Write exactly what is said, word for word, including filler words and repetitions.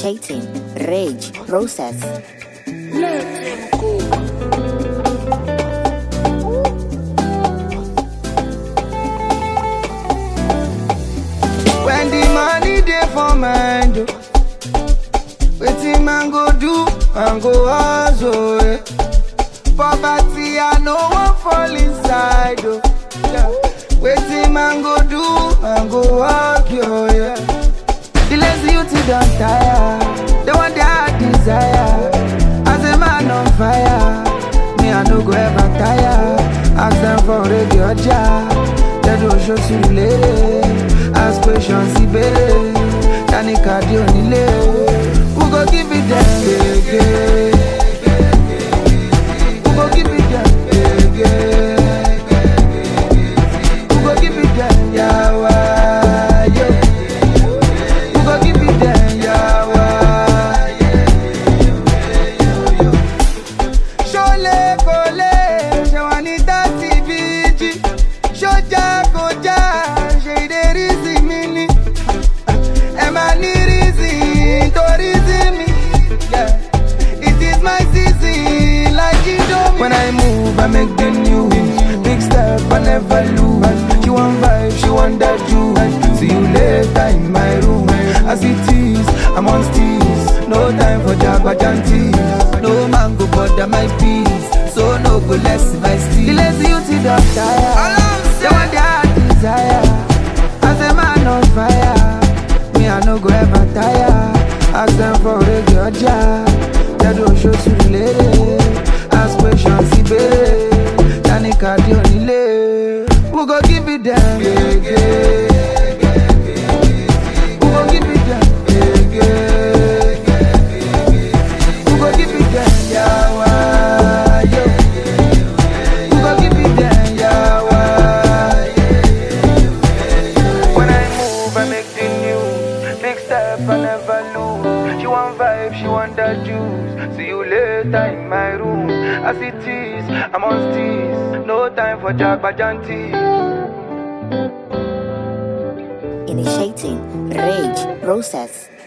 Initiating rage process. Let him go. When the money dey for mind, oh, wetin man go do, man go hustle. Eh. Poverty, I no wan fall inside. Oh, yeah. Wetin man go do, man go work. Oh, yeah. The lazy youth don tire, they want their heart desire. As a man on fire, me I no go ever tire. Ask them for radio jar, they don't show you later. Ask questions, see better. Tani kadi onile, who go give it them? Yeah, yeah. Who go give it them? Yeah, yeah. Who go give it them? Yawa, yo. Who go give it them? Yawa, yo. Shole kole, shawanita T V G, shoja koja. When I move, I make the news. Big step, I never lose. She want vibe, she want that juice. See you later in my room. As it is, I'm on steez. No time for jabberjanties. No man go bother my peace. So no go less my steez. The lazy youth don't tire. They want their heart desire. As a man on fire, me I no go ever tire. Ask them for radio jar. They don't show you later. Ask questions, see better. Tani kadi onile, who go give it them? Yeah, yeah. Who go give it them? Yeah, yeah. Who go give it them? Yawa, yo. Who go give it them? Yawa. When I move, I make the news. Big step, I never lose. She want vibe, she want that juice. See you later in my room. As it is, I'm on steez. No time for jabberjanties. Initiating rage process.